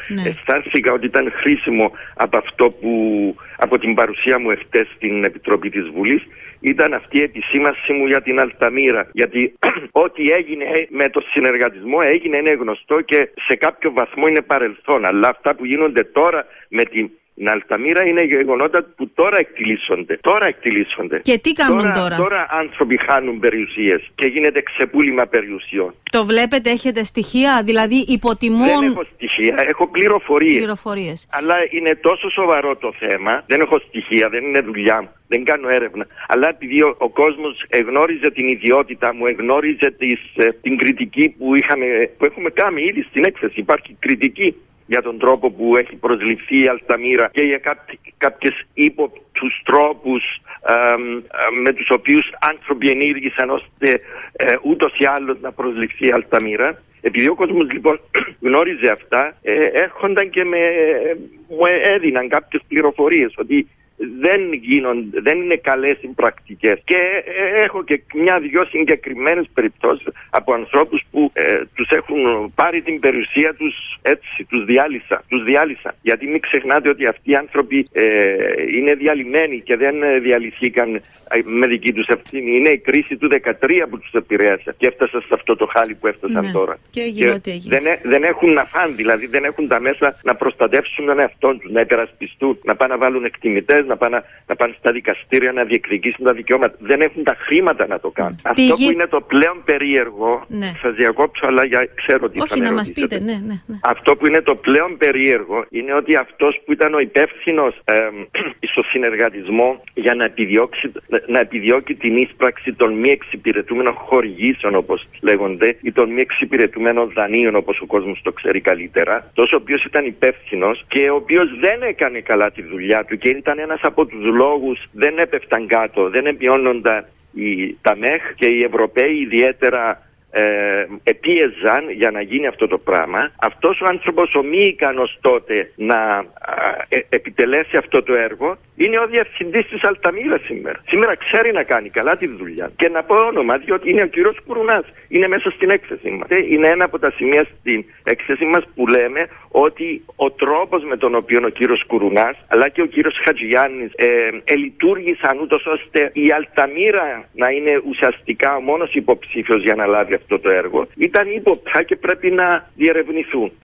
αισθάνθηκα ότι ήταν χρήσιμο από την παρουσία μου εχθές στην Επιτροπή της Βουλής, ήταν αυτή η επισήμανση μου για την Αλταμύρα. Γιατί ό,τι έγινε με το συνεργατισμό είναι γνωστό και σε κάποιο βαθμό είναι παρελθόν. Αλλά αυτά που γίνονται τώρα με την Αλταμύρα είναι γεγονότα που τώρα εκτιλήσονται. Και τι κάνουν τώρα? Τώρα άνθρωποι χάνουν περιουσίες και γίνεται ξεπούλημα περιουσιών. Το βλέπετε, έχετε στοιχεία, δηλαδή υποτιμούν? Δεν έχω στοιχεία, έχω πληροφορίες. Αλλά είναι τόσο σοβαρό το θέμα, δεν έχω στοιχεία, δεν είναι δουλειά μου. Δεν κάνω έρευνα. Αλλά επειδή ο κόσμος εγνώριζε την ιδιότητα μου, εγνώριζε την κριτική που έχουμε κάνει ήδη στην έκθεση. Υπάρχει κριτική για τον τρόπο που έχει προσληφθεί η Αλταμύρα και για κάποιες ύποπτους τρόπους με τους οποίους άνθρωποι ενήργησαν ώστε ούτως ή άλλως να προσληφθεί η Αλταμύρα. Επειδή ο κόσμος λοιπόν γνώριζε αυτά, έρχονταν και μου έδιναν κάποιες πληροφορίες ότι δεν είναι καλές οι πρακτικές. Και έχω και μια-δυο συγκεκριμένες περιπτώσεις από ανθρώπους που τους έχουν πάρει την περιουσία τους έτσι, τους διάλυσα. Γιατί μην ξεχνάτε ότι αυτοί οι άνθρωποι είναι διαλυμένοι και δεν διαλυθήκαν με δική τους ευθύνη. Είναι η κρίση του 2013 που τους επηρέασε και έφτασαν σε αυτό το χάλι που έφτασαν τώρα. Και έγινε ό,τι έγινε. Δεν έχουν να φάνε, δηλαδή δεν έχουν τα μέσα να προστατεύσουν τον εαυτό τους, να υπερασπιστούν, να πάνε να βάλουν εκτιμητές, να πάνε στα δικαστήρια να διεκδικήσουν τα δικαιώματα. Δεν έχουν τα χρήματα να το κάνουν. Αυτό που είναι το πλέον περίεργο, σας διακόψω, αλλά ξέρω ότι θα με ρωτήσετε. Αυτό που είναι το πλέον περίεργο είναι ότι αυτός που ήταν ο υπεύθυνος στο συνεργατισμό για να επιδιώκει την ίσπραξη των μη εξυπηρετούμενων χορηγήσεων, όπως λέγονται, ή των μη εξυπηρετούμενων δανείων, όπως ο κόσμος το ξέρει καλύτερα, τόσο ο οποίος ήταν υπεύθυνος και ο οποίος δεν έκανε καλά τη δουλειά του και ήταν ένας από τους λόγους, δεν έπεφταν κάτω, δεν επιώνονταν τα ΜΕΧ και οι Ευρωπαίοι ιδιαίτερα επίεζαν για να γίνει αυτό το πράγμα. Αυτός ο άνθρωπος ο μη ικανός τότε να επιτελέσει αυτό το έργο είναι ο διευθυντής της Αλταμύρας σήμερα. Σήμερα ξέρει να κάνει καλά τη δουλειά. Και να πω όνομα, διότι είναι ο κύριος Κουρουνάς. Είναι μέσα στην έκθεση μας. Είναι ένα από τα σημεία στην έκθεση μας που λέμε ότι ο τρόπος με τον οποίο ο κύριος Κουρουνάς αλλά και ο κύριος Χατζηγιάννης λειτουργήσαν ούτως ώστε η Αλταμύρα να είναι ουσιαστικά ο μόνος υποψήφιος για να λάβει αυτό το έργο, ήταν ύποπτα και πρέπει να διερευνηθούν.